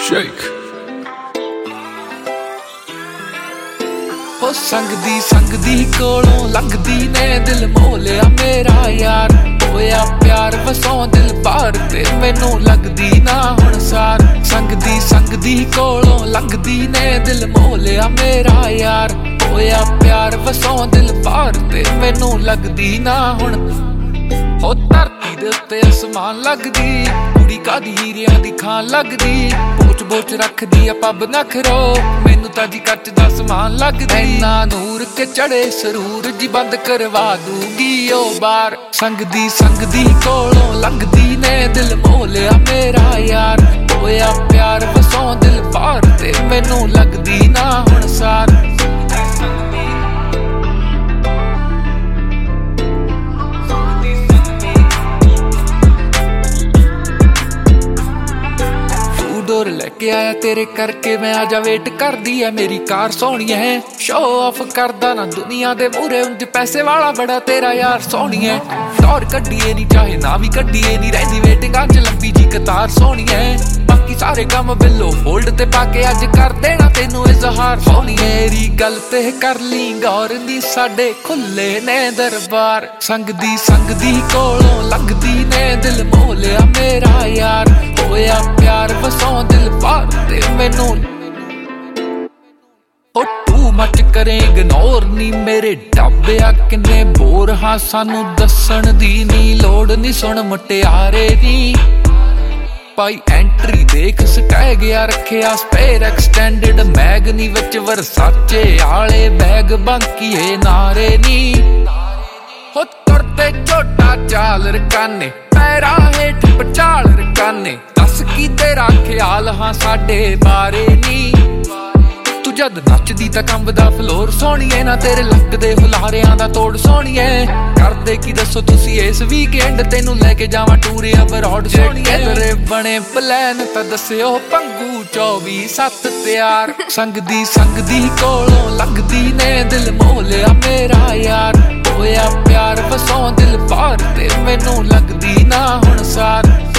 Shake हो संगदी कोलों लंघदी ने दिल मोह लिया मेरा यार होया प्यार वसों दिल बार ते मैनू लगदी ना हुण सार संगदी कोलों लंघदी ने दिल मोह लिया मेरा यार होया प्यार वसों दिल बार ते मैनू लगदी ना हुण हो धरती दे उत्ते आसमान लगदी कुड़ी कादी हीरियां दी खान लगदी बोच रखदी आ पब नखरो मैनू तां जी कच दा समान लगदी इन्ना नूर के चढ़े सरूर जी बंद करवा दूंगी ओ बार संगदी कोलों लंघदी ने दिल मोह लिया मेरा यार होया प्यार वसों दिल बार ते मैनू लगदी ना हुण सार डोर लेके आया तेरे करके मैं आजा वेट कर दी है मेरी कार सोहनी है शो ऑफ करदा ना दुनिया दे मूरे उंज पैसे वाला बड़ा तेरा यार सोहनी है टॉर कड्डीए नी चाहे ना भी कड्डीए नी रहिंदी वेटिंग अज लंबी जी कतार सोहनी है बाकी सारे काम बिलो होल्ड ते पाके अज कर देना तेनू इजहार सोहनी मेरी गल ते कर ली गौर दी साडे खुले ने दरबार संगदी कोलों लंघदी ने दिल मोह लिया मेरा यार होया प्यार वसों दिल पार ते मैनू ओ तू मच करे इग्नोर नी मेरे ढाबे किन्ने बोर हाँ सानू दसन दी नी लोड़ नी सुन मुटियारे नी पाई एंट्री देख स्टै गया रखिया स्पेयर एक्सटेंडेड मैगनी विच वरसाचे आले बैग बांकीए नारे नी हो तुरते छोटा चाल रकाने पैरा हेठ पचाल रकाने दस की तेरा ख्याल हाँ साडे बारे नी तू जद नचदी तां कंबदा फ्लोर सोहणीए ना तेरे लगदे हुलारियां दा तोड़ सोहणीए करदे की दसो तुसी इस वीकेंड तेनू लेके जावां टूर अबरॉड सोहणीए तेरे बने प्लान तां दस्सिओ पंगू 24/7 तैयार संगदी कोलों लंघदी ने दिल मोह लिया मेरा यार होया प्यार वसों दिल पार ते मैनू लगदी ना हुण सार